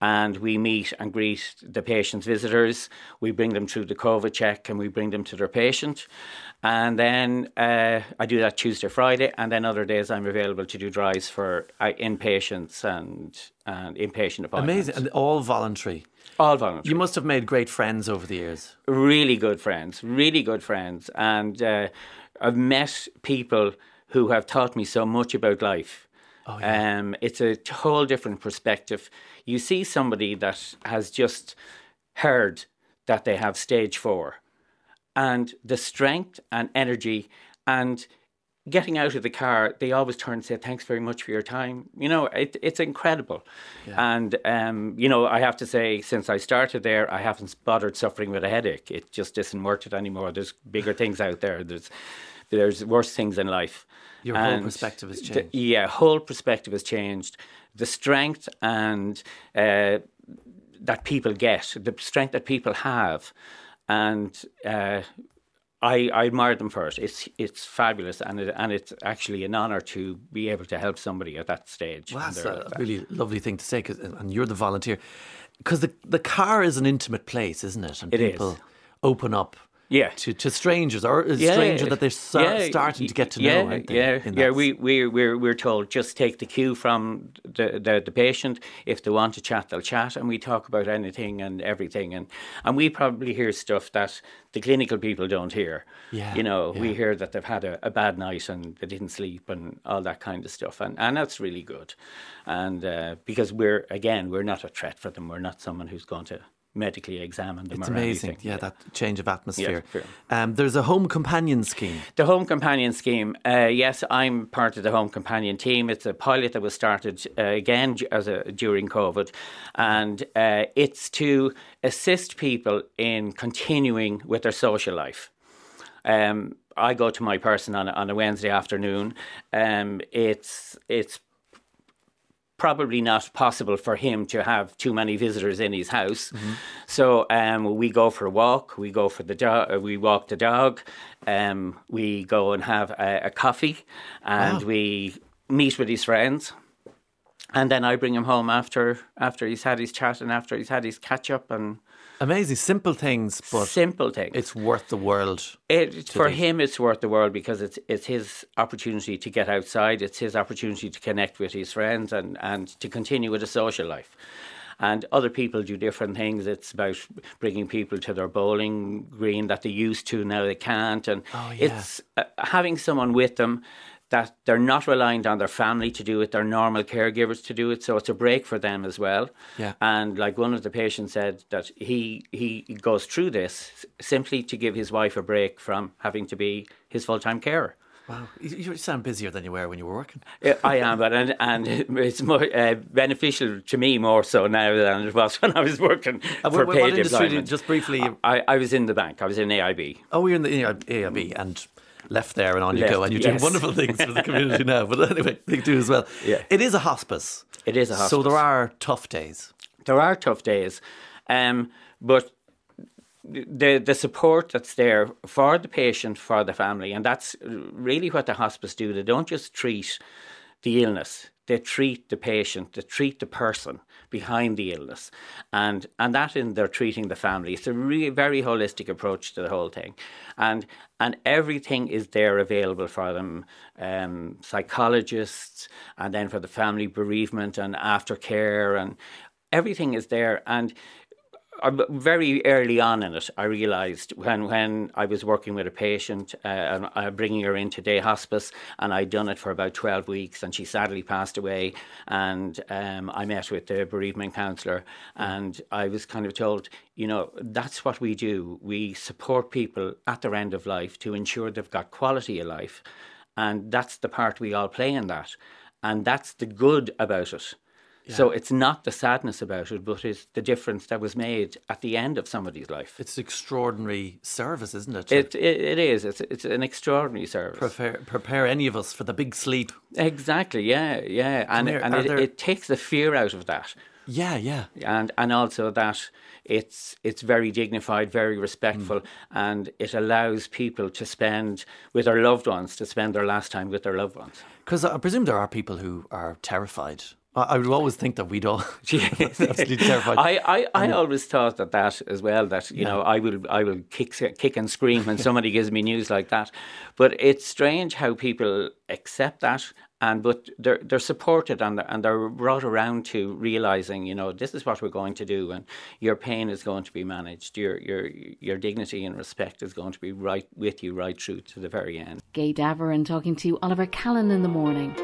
and we meet and greet the patient's visitors. We bring them through the COVID check and we bring them to their patient. And then uh, I do that Tuesday, Friday, and then other days I'm available to do drives for uh, inpatients and, and inpatient appointments. Amazing. And all voluntary. All voluntary. You must have made great friends over the years. Really good friends, really good friends. And uh, I've met people who have taught me so much about life. Oh, yeah. Um, it's a whole different perspective. You see somebody that has just heard that they have stage four, and the strength and energy and getting out of the car, they always turn and say, thanks very much for your time. You know, it, it's incredible. Yeah. And, um, you know, I have to say, since I started there, I haven't bothered suffering with a headache. It just isn't worth it anymore. There's bigger things out there. There's there's worse things in life. Your and whole perspective has changed. The, yeah, whole perspective has changed. The strength and uh, that people get, the strength that people have, and uh, I, I admire them for it. It's it's fabulous, and it, and it's actually an honour to be able to help somebody at that stage. Well, that's a really lovely thing to say, 'cause, and you're the volunteer. Because the, the car is an intimate place, isn't it? And it people is. open up yeah. to, to strangers, or a yeah. stranger that they're start, yeah. starting to get to yeah. know, aren't they? Yeah, yeah. We, we, we're, we're told just take the cue from the, the, the patient. If they want to chat, they'll chat, and we talk about anything and everything. And, and we probably hear stuff that the clinical people don't hear. Yeah, you know, yeah. we hear that they've had a, a bad night and they didn't sleep and all that kind of stuff. And, and that's really good. And uh, because we're, again, we're not a threat for them. We're not someone who's going to medically examine them. It's or amazing, anything. yeah, that change of atmosphere. Yeah, um, there's a home companion scheme. The home companion scheme, uh, yes, I'm part of the home companion team. It's a pilot that was started uh, again as a, during COVID, and uh, it's to assist people in continuing with their social life. Um, I go to my person on a, on a Wednesday afternoon. Um, it's it's. probably not possible for him to have too many visitors in his house. Mm-hmm. So um, we go for a walk, we go for the dog, we walk the dog, um, we go and have a, a coffee, and wow. we meet with his friends. And then I bring him home after after he's had his chat and after he's had his catch up. And amazing, simple things, but simple things. It's worth the world. It, for do. him, it's worth the world because it's it's his opportunity to get outside. It's his opportunity to connect with his friends and, and to continue with a social life. And other people do different things. It's about bringing people to their bowling green that they used to, now they can't. And oh, yeah. it's uh, having someone with them that they're not reliant on their family to do it, they're normal caregivers to do it, so it's a break for them as well. Yeah. And like one of the patients said, that he he goes through this simply to give his wife a break from having to be his full-time carer. Wow, you sound busier than you were when you were working. I am, but and, and it's more uh, beneficial to me more so now than it was when I was working uh, for what, paid what industry employment. Did, just briefly, I, I was in the bank. I was in A I B. Oh, you're in the A I B and left there and on left, you go, and you're yes. doing wonderful things for the community now. But anyway, they do as well. Yeah. It is a hospice. It is a hospice. So there are tough days. There are tough days, um, but the the support that's there for the patient, for the family, and that's really what the hospice do. They don't just treat the illness; they treat the patient, they treat the person behind the illness, and and that in they're treating the family. It's a really very holistic approach to the whole thing, and and everything is there available for them. Um, psychologists, and then for the family bereavement and aftercare, and everything is there. And very early on in it, I realised when, when I was working with a patient, uh, and uh, bringing her into day hospice, and I'd done it for about twelve weeks, and she sadly passed away. And um, I met with the bereavement counsellor, and I was kind of told, you know, that's what we do. We support people at their end of life to ensure they've got quality of life, and that's the part we all play in that, and that's the good about it. Yeah. So it's not the sadness about it, but it's the difference that was made at the end of somebody's life. It's extraordinary service, isn't it? It it, it is. It's it's an extraordinary service. Prepare prepare any of us for the big sleep. Exactly. Yeah. Yeah. And here, and it, there... it takes the fear out of that. Yeah. Yeah. And and also that it's it's very dignified, very respectful, mm. and it allows people to spend with their loved ones, to spend their last time with their loved ones. Because I presume there are people who are terrified I would always think that we'd all absolutely terrified. I, I, I always thought that that as well, that, you yeah. know, I will I will kick kick and scream when somebody gives me news like that. But it's strange how people accept that, and but they're they're supported and they're, and they're brought around to realising, you know, this is what we're going to do, and your pain is going to be managed. Your your your dignity and respect is going to be right with you right through to the very end. Gay Daverin talking to Oliver Callan in the morning.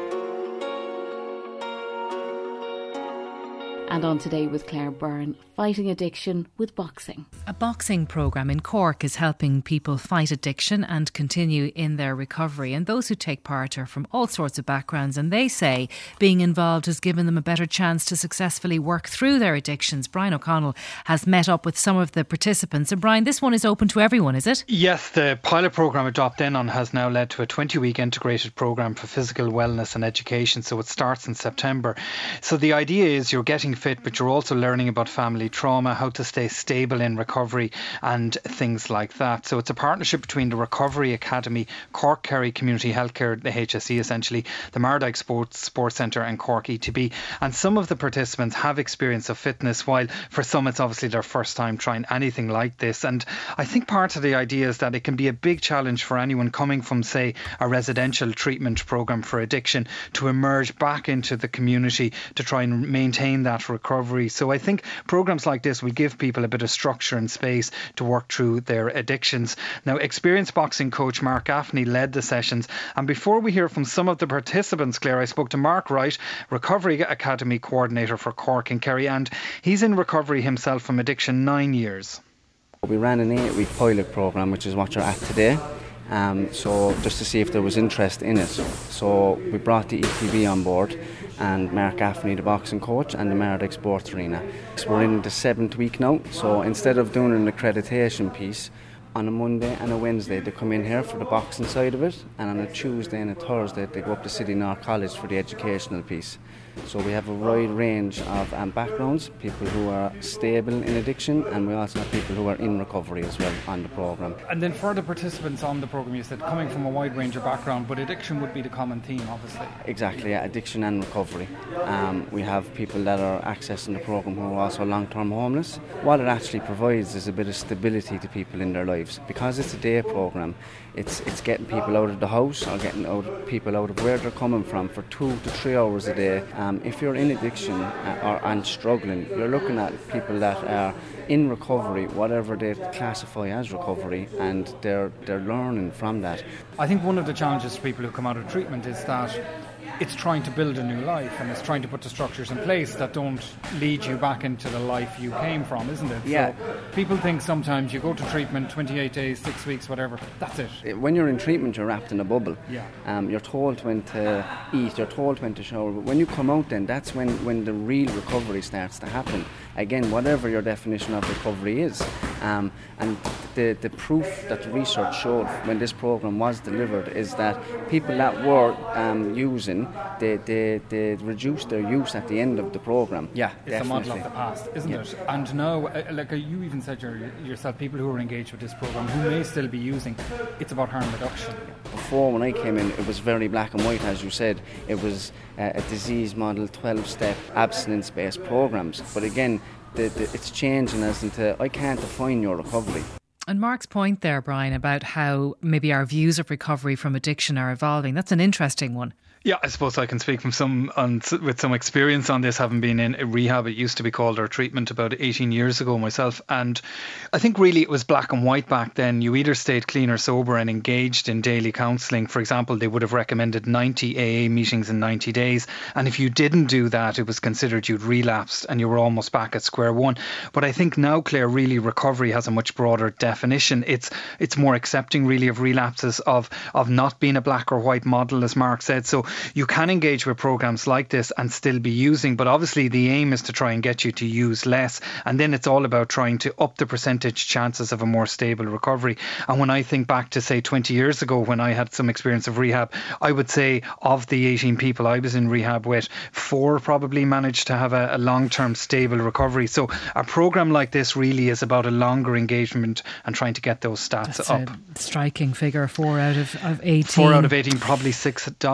And on Today with Claire Byrne, fighting addiction with boxing. A boxing programme in Cork is helping people fight addiction and continue in their recovery. And those who take part are from all sorts of backgrounds, and they say being involved has given them a better chance to successfully work through their addictions. Brian O'Connell has met up with some of the participants. And Brian, this one is open to everyone, is it? Yes, the pilot programme Adopt In On has now led to a twenty-week integrated programme for physical wellness and education. So it starts in September. So the idea is you're getting fit, but you're also learning about family trauma, how to stay stable in recovery and things like that. So it's a partnership between the Recovery Academy, Cork Kerry Community Healthcare, the H S E essentially, the Mardyke Sports Sports Centre and Cork E T B. And some of the participants have experience of fitness, while for some it's obviously their first time trying anything like this. And I think part of the idea is that it can be a big challenge for anyone coming from, say, a residential treatment programme for addiction to emerge back into the community to try and maintain that recovery. So I think programmes like this will give people a bit of structure and space to work through their addictions. Now, experienced boxing coach Mark Gaffney led the sessions. And before we hear from some of the participants, Claire, I spoke to Mark Wright, Recovery Academy Coordinator for Cork and Kerry, and he's in recovery himself from addiction nine years. We ran an eight-week pilot programme, which is what you're at today. Um, so just to see if there was interest in it. So we brought the E T B on board, and Mark Gaffney, the boxing coach, and the Mardyke Sports Arena. So we're in the seventh week now, so instead of doing an accreditation piece, on a Monday and a Wednesday they come in here for the boxing side of it, and on a Tuesday and a Thursday they go up to City North College for the educational piece. So we have a wide range of um, backgrounds, people who are stable in addiction, and we also have people who are in recovery as well on the programme. And then for the participants on the programme, you said coming from a wide range of background, but addiction would be the common theme, obviously. Exactly, yeah, addiction and recovery. Um, we have people that are accessing the programme who are also long-term homeless. What it actually provides is a bit of stability to people in their lives. Because it's a day programme, it's it's getting people out of the house or getting out people out of where they're coming from for two to three hours a day. Um, if you're in addiction uh, or and struggling, you're looking at people that are in recovery, whatever they classify as recovery, and they're they're learning from that. I think one of the challenges for people who come out of treatment is that it's trying to build a new life, and it's trying to put the structures in place that don't lead you back into the life you came from, isn't it? Yeah. So people think sometimes you go to treatment, twenty-eight days, six weeks, whatever, that's it. When you're in treatment, you're wrapped in a bubble. Yeah. Um, you're told when to eat, you're told when to shower, but when you come out then, that's when, when the real recovery starts to happen. Again, whatever your definition of recovery is. Um, and the, the proof that the research showed when this programme was delivered is that people that were um, using, they, they, they reduced their use at the end of the programme. Yeah, it's definitely. a model of the past, isn't yeah. it? And now, uh, like uh, you even said your, yourself, people who are engaged with this programme, who may still be using, it's about harm reduction. Before, when I came in, it was very black and white, as you said. It was uh, a disease model, twelve-step, abstinence-based programmes. But again, the, the, it's changing as into, I can't define your recovery. And Mark's point there, Brian, about how maybe our views of recovery from addiction are evolving, that's an interesting one. Yeah, I suppose I can speak from some on, with some experience on this, having been in rehab. It used to be called our treatment about eighteen years ago myself. And I think really it was black and white back then. You either stayed clean or sober and engaged in daily counselling. For example, they would have recommended ninety A A meetings in ninety days. And if you didn't do that, it was considered you'd relapsed and you were almost back at square one. But I think now, Claire, really recovery has a much broader definition. It's it's more accepting really of relapses, of, of not being a black or white model, as Mark said. So you can engage with programmes like this and still be using, but obviously the aim is to try and get you to use less, and then it's all about trying to up the percentage chances of a more stable recovery. And when I think back to say twenty years ago when I had some experience of rehab, I would say of the eighteen people I was in rehab with, four probably managed to have a, a long-term stable recovery. So a programme like this really is about a longer engagement and trying to get those stats That's up. A striking figure, four out of, of eighteen. Four out of eighteen, probably six had died, I would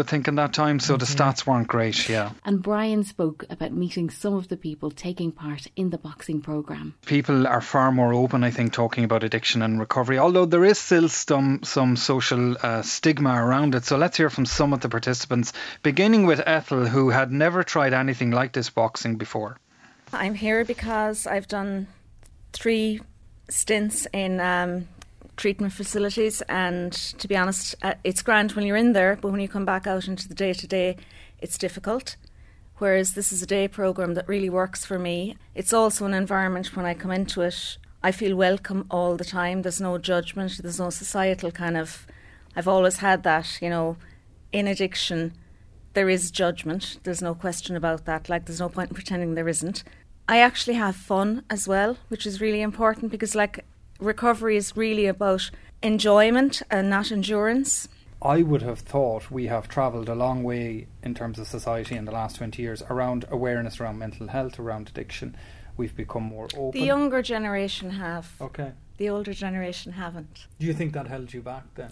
think, in that time, so mm-hmm. the stats weren't great, yeah. And Brian spoke about meeting some of the people taking part in the boxing programme. People are far more open, I think, talking about addiction and recovery, although there is still some, some social uh, stigma around it. So let's hear from some of the participants, beginning with Ethel, who had never tried anything like this boxing before. I'm here because I've done three stints in um, treatment facilities, and to be honest, uh, it's grand when you're in there, but when you come back out into the day-to-day, it's difficult. Whereas this is a day programme that really works for me. It's also an environment when I come into it, I feel welcome all the time. There's no judgment, there's no societal kind of... I've always had that, you know, in addiction, there is judgment. There's no question about that. Like, there's no point in pretending there isn't. I actually have fun as well, which is really important because, like, recovery is really about enjoyment and not endurance. I would have thought we have travelled a long way in terms of society in the last twenty years around awareness around mental health, around addiction. We've become more open. The younger generation have. Okay. The older generation haven't. Do you think that held you back then?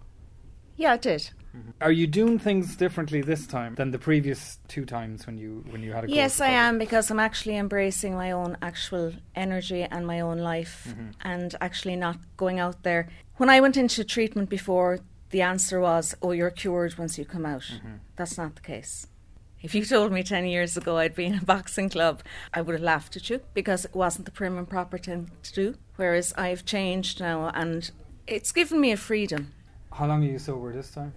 Yeah, it did. Mm-hmm. Are you doing things differently this time than the previous two times when you when you had a go? Yes, I am, because I'm actually embracing my own actual energy and my own life, mm-hmm. and actually not going out there. When I went into treatment before, the answer was, oh, you're cured once you come out. Mm-hmm. That's not the case. If you told me ten years ago I'd be in a boxing club, I would have laughed at you because it wasn't the prim and proper thing to do. Whereas I've changed now, and it's given me a freedom. How long are you sober this time?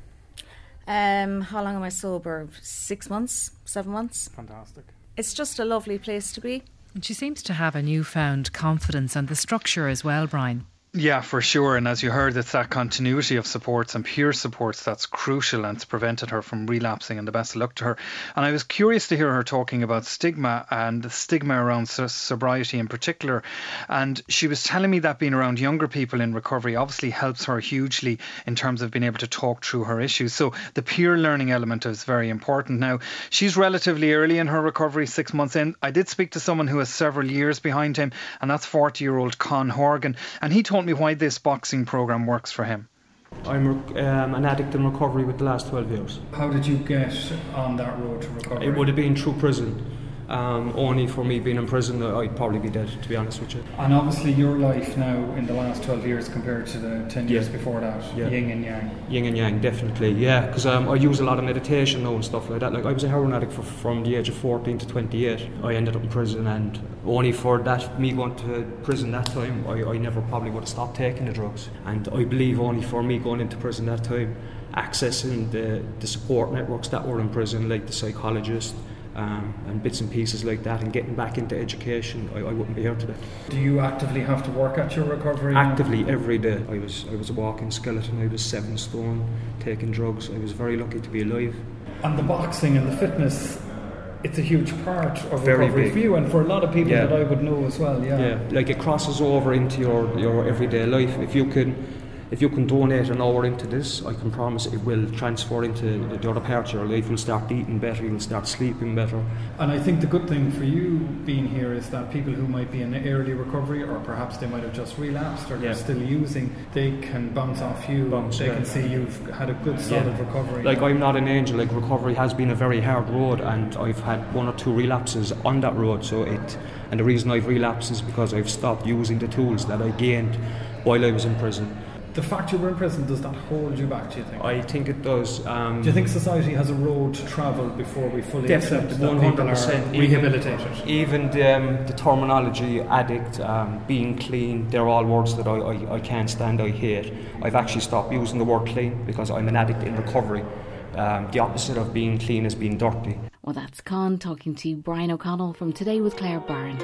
Um, how long am I sober? Six months? Seven months? Fantastic. It's just a lovely place to be. And she seems to have a newfound confidence and the structure as well, Brian. Yeah, for sure. And as you heard, it's that continuity of supports and peer supports that's crucial, and it's prevented her from relapsing, and the best of luck to her. And I was curious to hear her talking about stigma and the stigma around so- sobriety in particular. And she was telling me that being around younger people in recovery obviously helps her hugely in terms of being able to talk through her issues. So the peer learning element is very important. Now, she's relatively early in her recovery, six months in. I did speak to someone who has several years behind him, and that's forty-year-old Con Horgan. And he told me why this boxing programme works for him. I'm um, an addict in recovery with the last twelve years. How did you get on that road to recovery? It would have been through prison. Um, only for me being in prison, I'd probably be dead, to be honest with you. And obviously your life now in the last twelve years compared to the ten years yeah. before that, yeah. yin and yang. Yin and yang, definitely, yeah. Because um, I use a lot of meditation now and stuff like that. Like I was a heroin addict for, from the age of fourteen to twenty-eight. I ended up in prison, and only for that, me going to prison that time, I, I never probably would have stopped taking the drugs. And I believe only for me going into prison that time, accessing the, the support networks that were in prison, like the psychologist, Um, and bits and pieces like that, and getting back into education, I, I wouldn't be here today. Do you actively have to work at your recovery? Actively, now? every day. I was I was a walking skeleton. I was seven stone, taking drugs. I was very lucky to be alive. And the boxing and the fitness, it's a huge part of very recovery big. for you and for a lot of people yeah. that I would know as well. Yeah, yeah. Like it crosses over into your, your everyday life. If you can. If you can donate an hour into this, I can promise it will transfer into the other parts of your life. You'll start eating better, you'll start sleeping better. And I think the good thing for you being here is that people who might be in early recovery, or perhaps they might have just relapsed, or they're yeah. still using, they can bounce off you. Bounce, they yeah. can see you've had a good solid yeah. recovery. Like I'm not an angel. Like recovery has been a very hard road, and I've had one or two relapses on that road. So it, and the reason I've relapsed is because I've stopped using the tools that I gained while I was in prison. The fact you were in prison, does that hold you back, do you think? I think it does. Um, do you think society has a road to travel before we fully accept that one hundred percent people are rehabilitated? Even, even the, um, the terminology, addict, um, being clean, they're all words that I, I, I can't stand, I hate. I've actually stopped using the word clean because I'm an addict in recovery. Um, the opposite of being clean is being dirty. Well, that's Con talking to Brian O'Connell from Today with Claire Byrne.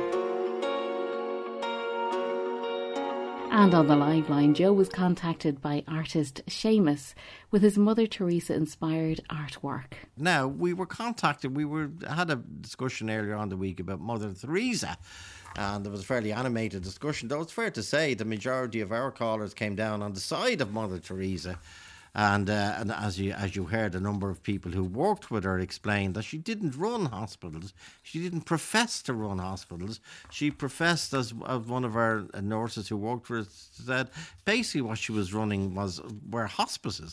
And on the live line, Joe was contacted by artist Seamus with his Mother Teresa inspired artwork. Now, we were contacted, we were had a discussion earlier on the week about Mother Teresa, and there was a fairly animated discussion, though it's fair to say the majority of our callers came down on the side of Mother Teresa. And uh, and as you as you heard, a number of people who worked with her explained that she didn't run hospitals. She didn't profess to run hospitals. She professed, as, as one of our nurses who worked for us said, basically what she was running was were hospices,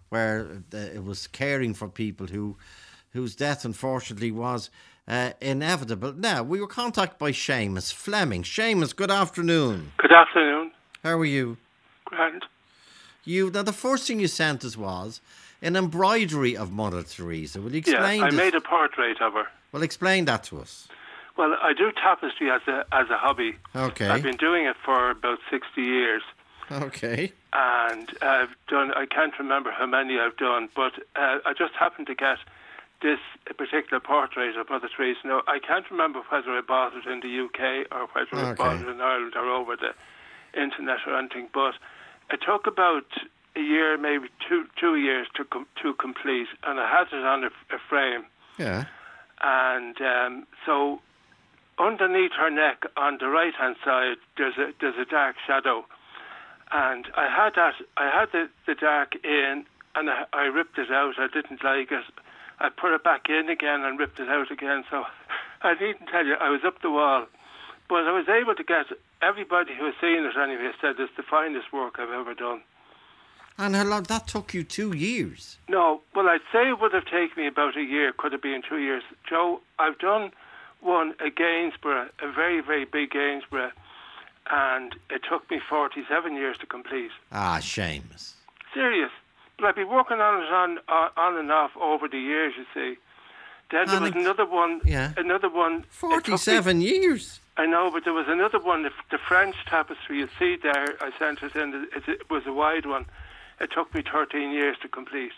where the, it was caring for people who whose death unfortunately was uh, inevitable. Now, we were contacted by Seamus Fleming. Seamus, good afternoon. Good afternoon. How are you? Grand. You now the first thing you sent us was an embroidery of Mother Teresa. Will you explain? Yeah, I this? made a portrait of her. Well, explain that to us. Well, I do tapestry as a as a hobby. Okay. I've been doing it for about sixty years. Okay. And I've done, I can't remember how many I've done, but uh, I just happened to get this particular portrait of Mother Teresa. Now, I can't remember whether I bought it in the U K or whether okay. I bought it in Ireland or over the internet or anything, but it took about a year, maybe two two years to com- to complete, and I had it on a, a frame. Yeah. And um, so underneath her neck on the right hand side, there's a there's a dark shadow. And I had that, I had the, the dark in, and I, I ripped it out. I didn't like it. I put it back in again and ripped it out again. So I needn't tell you, I was up the wall. But I was able to get everybody who has seen it anyway said it's the finest work I've ever done. And how long, that took you two years? No, well, I'd say it would have taken me about a year. Could have been two years. Joe, I've done one at Gainsborough, a very, very big Gainsborough, and it took me forty-seven years to complete. Ah, Seamus. Serious. But I've been working on it on uh, on and off over the years, you see. Then there was another one. Yeah. Another one. Forty-seven me, years. I know, but there was another one, the, the French tapestry. You see there, I sent it in. It, it was a wide one. It took me thirteen years to complete.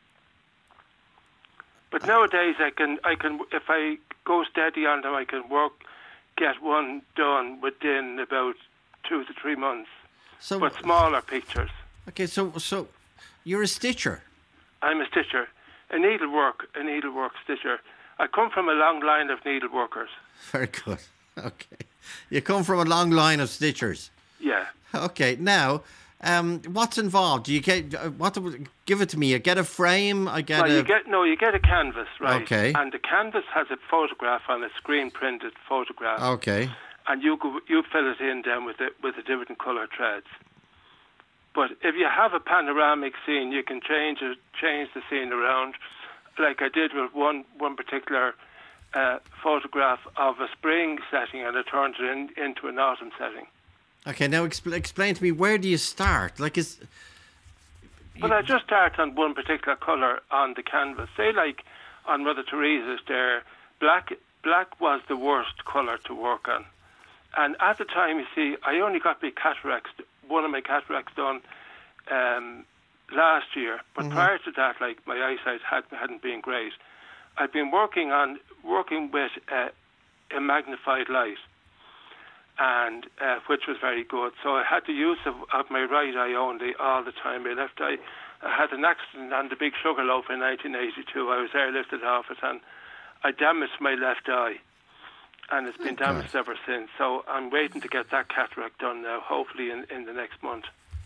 But nowadays, I can, I can, if I go steady on them, I can work, get one done within about two to three months. So, but smaller pictures. Okay, so so you're a stitcher. I'm a stitcher, a needlework, a needlework stitcher. I come from a long line of needleworkers. Very good. Okay, you come from a long line of stitchers. Yeah. Okay, now. Um, what's involved? Do you get uh, what? Give it to me. You get a frame. I get well, a. You get no. You get a canvas, right? Okay. And the canvas has a photograph on a screen printed photograph. Okay. And you go, you fill it in then with the with the different colour threads. But if you have a panoramic scene, you can change it, change the scene around, like I did with one one particular uh, photograph of a spring setting, and I turned it in, into an autumn setting. Okay, now expl- explain to me, where do you start? Like, is well, I just start on one particular colour on the canvas. Say, like on Mother Teresa's, there, black black was the worst colour to work on. And at the time, you see, I only got my cataracts, one of my cataracts done um, last year. But mm-hmm. prior to that, like my eyesight had, hadn't been great. I'd been working on working with uh, a magnified light. And uh, which was very good. So I had the use of, of my right eye only all the time. My left eye, I had an accident on the Big Sugarloaf in nineteen eighty-two. I was airlifted off it, and I damaged my left eye, and it's been damaged God. ever since. So I'm waiting to get that cataract done now, hopefully in, in the next month.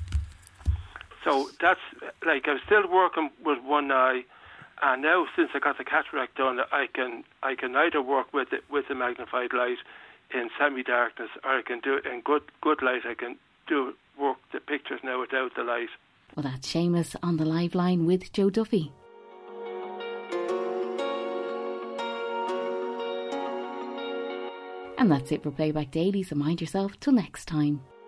So that's, like, I'm still working with one eye, and now since I got the cataract done, I can I can either work with it with the magnified light in semi-darkness, or I can do it in good good light. I can do work the pictures now without the light. Well, that's Seamus on the live line with Joe Duffy. And that's it for Playback Daily, so mind yourself till next time.